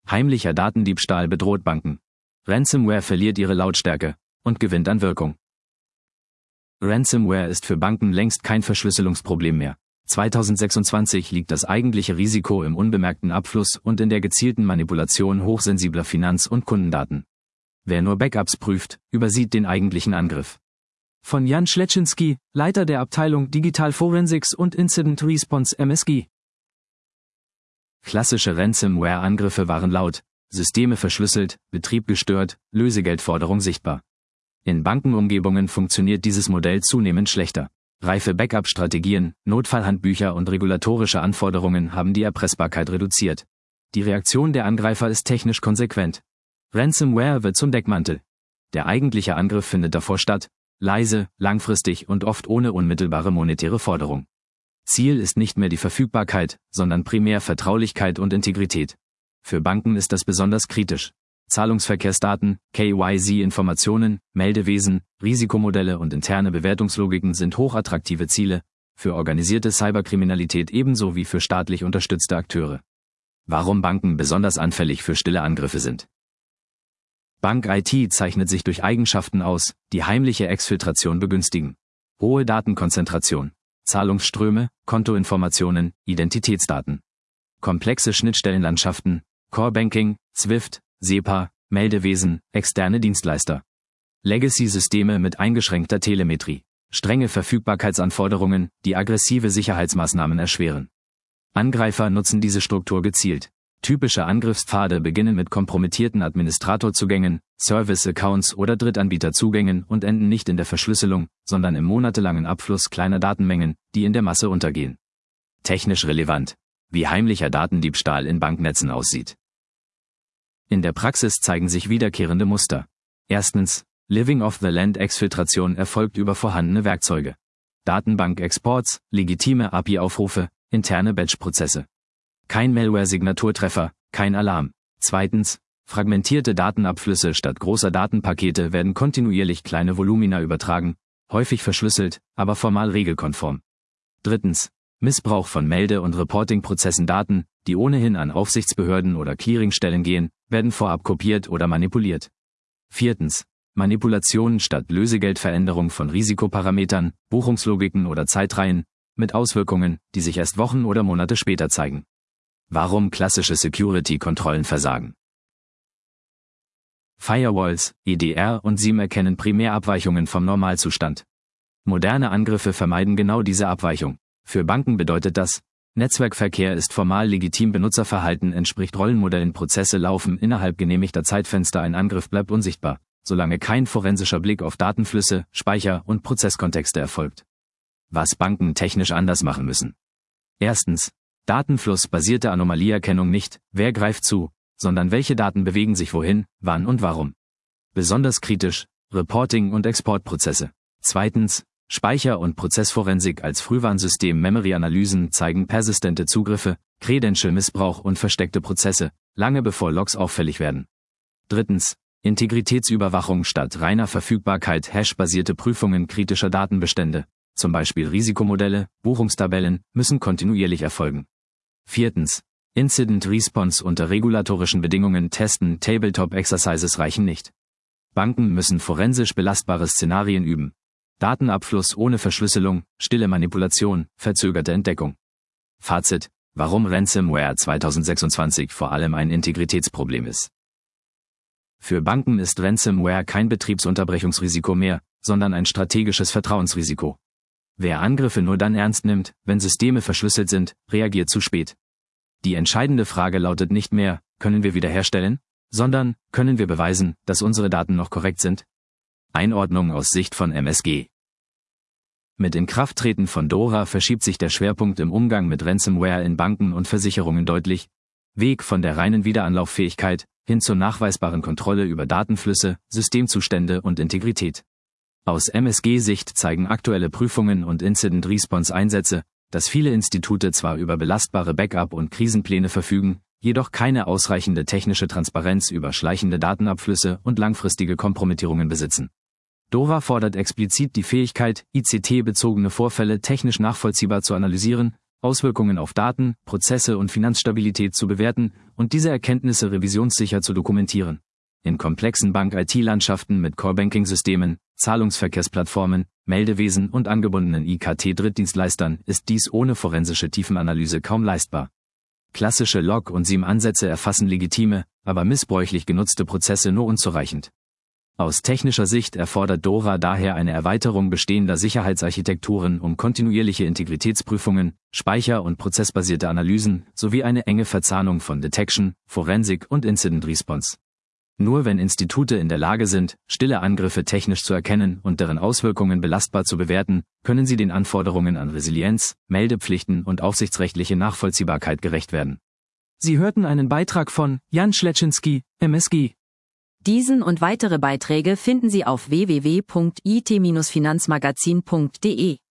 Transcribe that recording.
Heimlicher Datendiebstahl bedroht Banken. Ransomware verliert ihre Lautstärke und gewinnt an Wirkung. Ransomware ist für Banken längst kein Verschlüsselungsproblem mehr. 2026 liegt das eigentliche Risiko im unbemerkten Abfluss und in der gezielten Manipulation hochsensibler Finanz- und Kundendaten. Wer nur Backups prüft, übersieht den eigentlichen Angriff. Von Jan Schletschinski, Leiter der Abteilung Digital Forensics und Incident Response MSG. Klassische Ransomware-Angriffe waren laut, Systeme verschlüsselt, Betrieb gestört, Lösegeldforderung sichtbar. In Bankenumgebungen funktioniert dieses Modell zunehmend schlechter. Reife Backup-Strategien, Notfallhandbücher und regulatorische Anforderungen haben die Erpressbarkeit reduziert. Die Reaktion der Angreifer ist technisch konsequent. Ransomware wird zum Deckmantel. Der eigentliche Angriff findet davor statt, leise, langfristig und oft ohne unmittelbare monetäre Forderung. Ziel ist nicht mehr die Verfügbarkeit, sondern primär Vertraulichkeit und Integrität. Für Banken ist das besonders kritisch. Zahlungsverkehrsdaten, KYC-Informationen, Meldewesen, Risikomodelle und interne Bewertungslogiken sind hochattraktive Ziele, für organisierte Cyberkriminalität ebenso wie für staatlich unterstützte Akteure. Warum Banken besonders anfällig für stille Angriffe sind. Bank-IT zeichnet sich durch Eigenschaften aus, die heimliche Exfiltration begünstigen. Hohe Datenkonzentration, Zahlungsströme, Kontoinformationen, Identitätsdaten. Komplexe Schnittstellenlandschaften, Core Banking, SWIFT, SEPA, Meldewesen, externe Dienstleister. Legacy-Systeme mit eingeschränkter Telemetrie. Strenge Verfügbarkeitsanforderungen, die aggressive Sicherheitsmaßnahmen erschweren. Angreifer nutzen diese Struktur gezielt. Typische Angriffspfade beginnen mit kompromittierten Administratorzugängen, Service-Accounts oder Drittanbieterzugängen und enden nicht in der Verschlüsselung, sondern im monatelangen Abfluss kleiner Datenmengen, die in der Masse untergehen. Technisch relevant. Wie heimlicher Datendiebstahl in Banknetzen aussieht. In der Praxis zeigen sich wiederkehrende Muster. Erstens, Living-off-the-Land-Exfiltration erfolgt über vorhandene Werkzeuge. Datenbank-Exports, legitime API-Aufrufe, interne Batch-Prozesse. Kein Malware-Signaturtreffer, kein Alarm. Zweitens, fragmentierte Datenabflüsse statt großer Datenpakete werden kontinuierlich kleine Volumina übertragen, häufig verschlüsselt, aber formal regelkonform. Drittens, Missbrauch von Melde- und Reporting-Prozessen. Daten, die ohnehin an Aufsichtsbehörden oder Clearingstellen gehen, werden vorab kopiert oder manipuliert. Viertens, Manipulationen statt Lösegeldveränderung von Risikoparametern, Buchungslogiken oder Zeitreihen, mit Auswirkungen, die sich erst Wochen oder Monate später zeigen. Warum klassische Security-Kontrollen versagen? Firewalls, EDR und SIEM erkennen primär Abweichungen vom Normalzustand. Moderne Angriffe vermeiden genau diese Abweichung. Für Banken bedeutet das, Netzwerkverkehr ist formal legitim, Benutzerverhalten entspricht Rollenmodellen, Prozesse laufen innerhalb genehmigter Zeitfenster, ein Angriff bleibt unsichtbar, solange kein forensischer Blick auf Datenflüsse, Speicher und Prozesskontexte erfolgt. Was Banken technisch anders machen müssen. Erstens, Datenflussbasierte Anomalieerkennung. Nicht, wer greift zu, sondern welche Daten bewegen sich wohin, wann und warum. Besonders kritisch, Reporting- und Exportprozesse. Zweitens, Speicher- und Prozessforensik als Frühwarnsystem. Memory-Analysen zeigen persistente Zugriffe, Credential-Missbrauch und versteckte Prozesse, lange bevor Logs auffällig werden. Drittens, Integritätsüberwachung statt reiner Verfügbarkeit. Hash-basierte Prüfungen kritischer Datenbestände, zum Beispiel Risikomodelle, Buchungstabellen, müssen kontinuierlich erfolgen. Viertens, Incident Response unter regulatorischen Bedingungen testen. Tabletop-Exercises reichen nicht. Banken müssen forensisch belastbare Szenarien üben. Datenabfluss ohne Verschlüsselung, stille Manipulation, verzögerte Entdeckung. Fazit: Warum Ransomware 2026 vor allem ein Integritätsproblem ist. Für Banken ist Ransomware kein Betriebsunterbrechungsrisiko mehr, sondern ein strategisches Vertrauensrisiko. Wer Angriffe nur dann ernst nimmt, wenn Systeme verschlüsselt sind, reagiert zu spät. Die entscheidende Frage lautet nicht mehr, können wir wiederherstellen, sondern, können wir beweisen, dass unsere Daten noch korrekt sind? Einordnung aus Sicht von MSG. Mit Inkrafttreten von DORA verschiebt sich der Schwerpunkt im Umgang mit Ransomware in Banken und Versicherungen deutlich. Weg von der reinen Wiederanlauffähigkeit hin zur nachweisbaren Kontrolle über Datenflüsse, Systemzustände und Integrität. Aus MSG-Sicht zeigen aktuelle Prüfungen und Incident-Response-Einsätze, dass viele Institute zwar über belastbare Backup- und Krisenpläne verfügen, jedoch keine ausreichende technische Transparenz über schleichende Datenabflüsse und langfristige Kompromittierungen besitzen. DORA fordert explizit die Fähigkeit, ICT-bezogene Vorfälle technisch nachvollziehbar zu analysieren, Auswirkungen auf Daten, Prozesse und Finanzstabilität zu bewerten und diese Erkenntnisse revisionssicher zu dokumentieren. In komplexen Bank-IT-Landschaften mit Core-Banking-Systemen, Zahlungsverkehrsplattformen, Meldewesen und angebundenen IKT-Drittdienstleistern ist dies ohne forensische Tiefenanalyse kaum leistbar. Klassische Log- und SIEM-Ansätze erfassen legitime, aber missbräuchlich genutzte Prozesse nur unzureichend. Aus technischer Sicht erfordert DORA daher eine Erweiterung bestehender Sicherheitsarchitekturen um kontinuierliche Integritätsprüfungen, speicher- und prozessbasierte Analysen sowie eine enge Verzahnung von Detection, Forensik und Incident Response. Nur wenn Institute in der Lage sind, stille Angriffe technisch zu erkennen und deren Auswirkungen belastbar zu bewerten, können sie den Anforderungen an Resilienz, Meldepflichten und aufsichtsrechtliche Nachvollziehbarkeit gerecht werden. Sie hörten einen Beitrag von Jan Schleczynski, MSG. Diesen und weitere Beiträge finden Sie auf www.it-finanzmagazin.de.